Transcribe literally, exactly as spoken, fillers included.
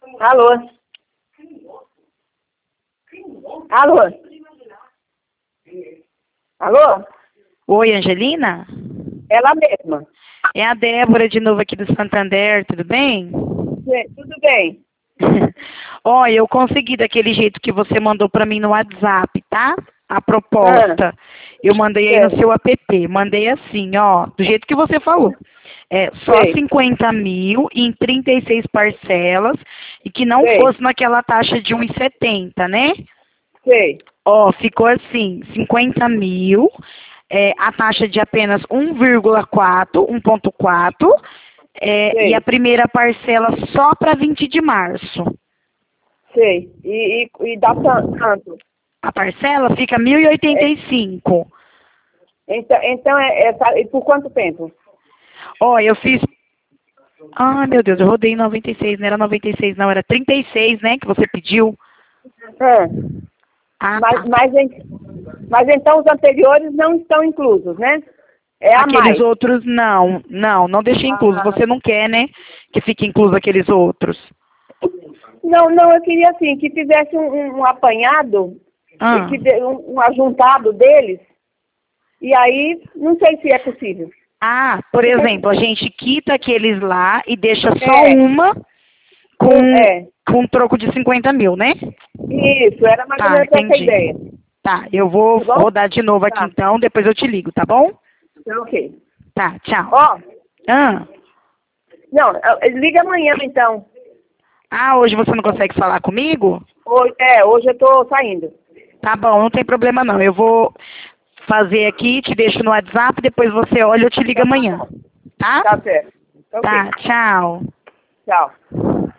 Alô? Alô? Alô? Oi, Angelina? Ela mesma. É a Débora de novo aqui do Santander, tudo bem? Sim, tudo bem. Ó, eu consegui daquele jeito que você mandou pra mim no WhatsApp, tá? A proposta. Ah, Eu mandei aí no sei, seu app. Mandei assim, ó, do jeito que você falou. É, só sei, cinquenta mil em trinta e seis parcelas e que não sei, fosse naquela taxa de um e setenta, né? sei, Ó, ficou assim, cinquenta mil, é, a taxa de apenas um vírgula quatro, um ponto quatro, é, e a sei, primeira parcela só para vinte de março. sei. E, e, e dá tan- tanto. A parcela fica mil e e oitenta É, e cinco. então, então é, é, tá- e por quanto tempo? Ó, eu fiz... Ai, meu Deus, eu rodei em noventa e seis, não era noventa e seis, não, era trinta e seis, né, que você pediu. Ah, Ah, mas, tá. mas, en- mas então os anteriores não estão inclusos, né? É a Aqueles mais. outros, não, não, não deixei incluso. Ah, Você não quer, né, que fique incluso aqueles outros. não, não, eu queria assim, que fizesse um, um um apanhado, e Ah. que dê- um, um ajuntado deles, e aí não sei se é possível. Ah, por exemplo, a gente quita aqueles lá e deixa só É, uma um, com, é, com um troco de cinquenta mil, né? isso, era mais ou Tá, menos essa a entendi. ideia. Tá, eu vou Tá bom? rodar de novo aqui Tá, então, depois eu te ligo, tá bom? tá ok. Tá, tchau. Ó, Ah, não, eh, liga amanhã então. ah, hoje você não consegue falar comigo? Hoje, é, hoje eu tô saindo. Tá bom, não tem problema não. Eu vou fazer aqui, te deixo no WhatsApp, depois você olha, eu te ligo Então tá amanhã. bom. Tá? Tá certo. Ok. Tá, tchau. Tchau.